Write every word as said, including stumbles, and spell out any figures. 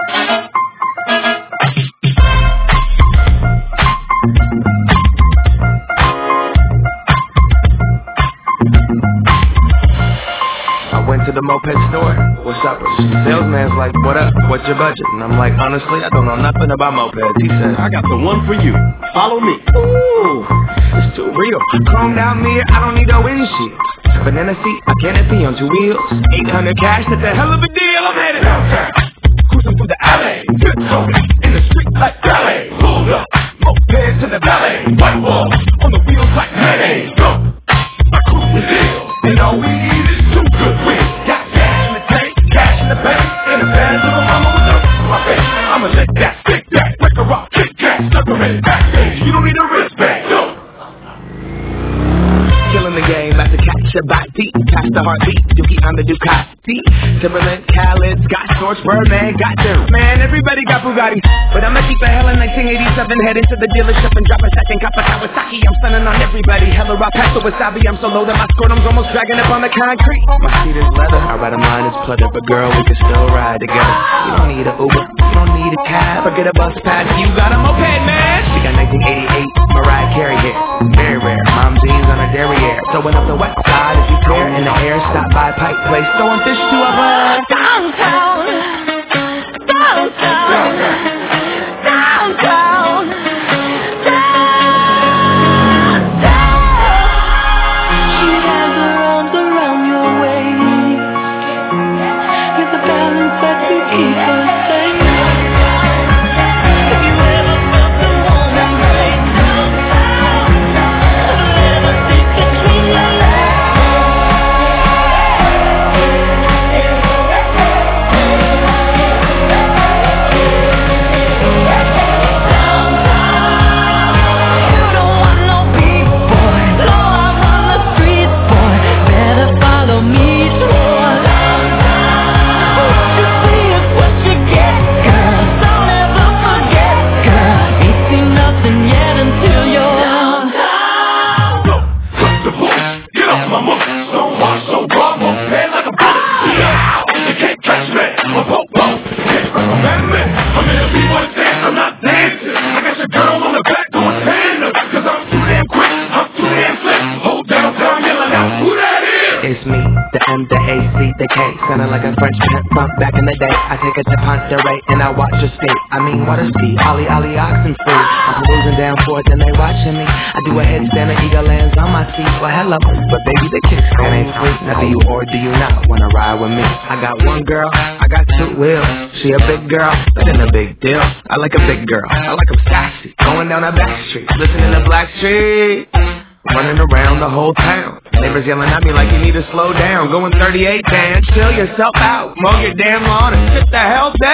Went to the moped store, what's up? Salesman's like, what up? What's your budget? And I'm like, honestly, I don't know nothing about mopeds. He said, I got the one for you. Follow me. Ooh, it's too real. Calm down, mirror, I don't need no windshield. Banana seat, a canopy on two wheels. eight hundred cash, that's a hell of a deal. I'm headed downtown, cruising through the alley. Tiptoe in the street like ballet. Pulled up, moped to the ballet. White wall on the wheels like mayonnaise. Go, my crew is ill, and all we need is two good wheels. Got cash in the tank, cash in the bank, in the bag little mama with the my face. I'ma let that stick that, break a rock, kick that, separate backstage. You don't need a wristband, no. Killing the game, like to catch a body, catch the heartbeat, Dookie on the Ducati, Timberland, Khaled, Scott Storch, Birdman, got them. Man, everybody got Bugatti, but I'ma keep a hell in nineteen eighty-seven, head into the dealership and drop a second cop of Kawasaki. I'm stunning on everybody, hella rock, pack the wasabi. I'm so low that my scrotum's almost dragging up on the concrete. My seat is leather, I ride a line, it's pleather, but girl, we can still ride together. You don't need a Uber, you don't need a cab, forget a bus pass, you got a moped, man. She got nineteen eighty-eight, Mariah Carey hair, very rare, mom jeans on her derriere. Throwing up the west side, if you care in the air, stop by Pike Place, throwing fish to a bird. Downtown, downtown, downtown, downtown. She has her arms around your waist, with the balance that you keep her safe. If you ever felt the woman right, never think between your legs. It's me, the M, the A, C, the K, sounding like a French pimp bump back in the day. I take it to Ponderay and I watch her skate. I mean, water ski, ollie, ollie, oxen free. I'm cruising down forth and they watching me. I do a headstand and eagle lands on my seat. Well, hello, but baby, the kickstand ain't free. Now, do you or do you not wanna ride with me? I got one girl, I got two wheels. She a big girl, that ain't a big deal. I like a big girl, I like them sassy. Going down that back street, listening to Blackstreet. Running around the whole town. Neighbors yelling at me like you need to slow down. Going thirty-eight, man, chill yourself out. Mow your damn lawn and sit the hell down.